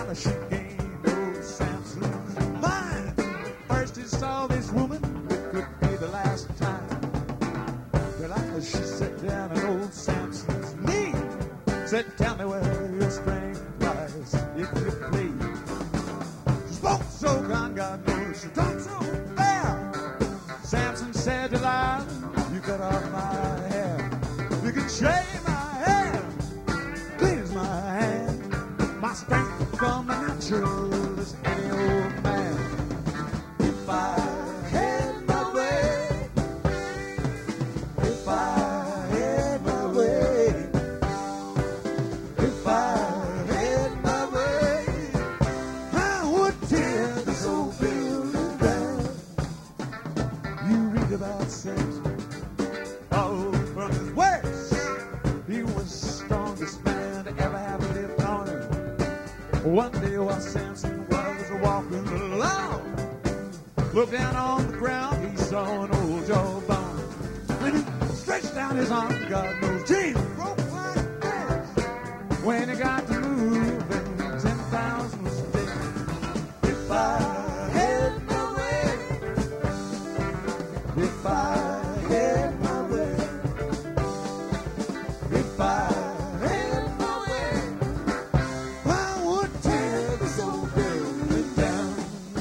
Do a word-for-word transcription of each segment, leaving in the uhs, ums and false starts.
Delilah, she gained old Samson's mind. First he saw this woman, it could be the last time. Delilah, she sat down at old Samson's knee, said, tell me where your strength lies, if you please. She spoke so kind, God knows she talked so fair. Samson said, Delilah, you cut off my hair. You can shave my head, please my hand. My strength from the natural is any old man. If I had my way, if I had my way, if I had my way, I would tear this old building down. You read about Samson, oh, from his waist, he was the strongest man to ever have lived on earth. One day while Samson was walking along, looked down on the ground, he saw an old jawbone. When he stretched out his arm, God knows, Jesus broke like this. When he got to moving, ten thousand was dead. If I had my way, if I had my way, if I had my way, I would tear this old building down.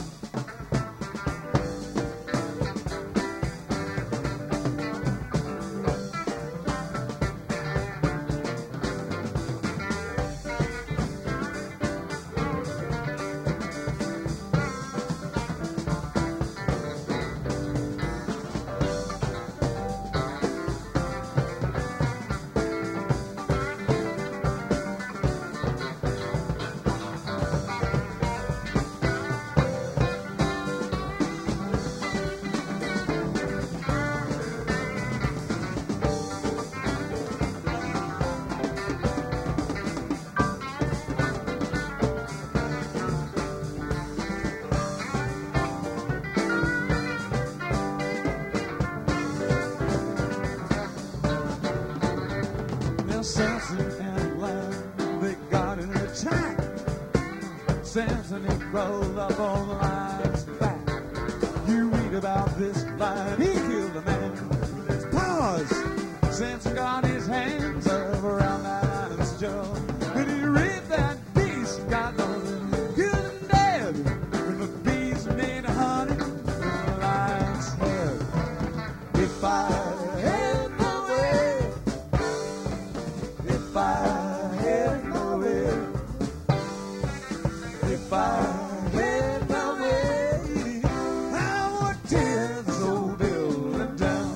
Now Samson and Delilah, they got in an attack. Samson, he crawled up on the lion's back. You read about this lion, he killed a man with his paws. Samson got his hands up around that lion's jaw, and he ripped that beast, God knows it, good and dead. When the beast made a honey from the lion's head. If I had my way, if I had my way, if I had my way, I would tear this old building down.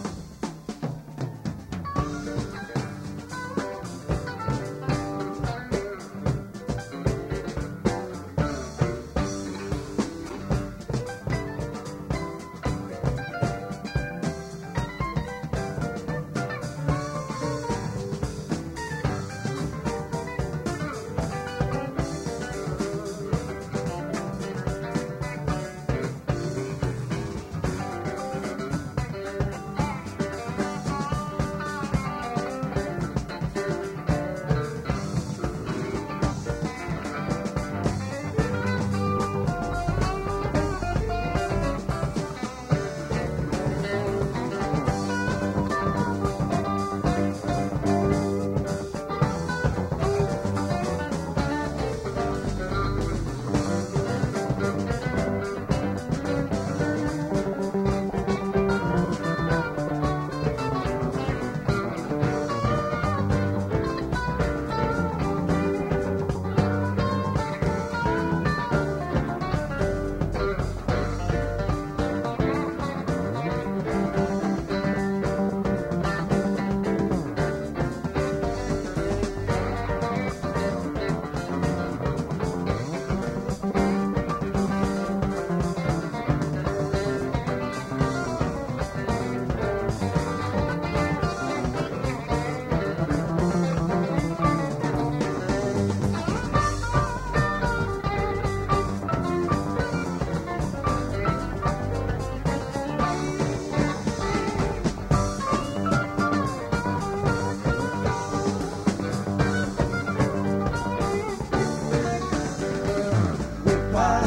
while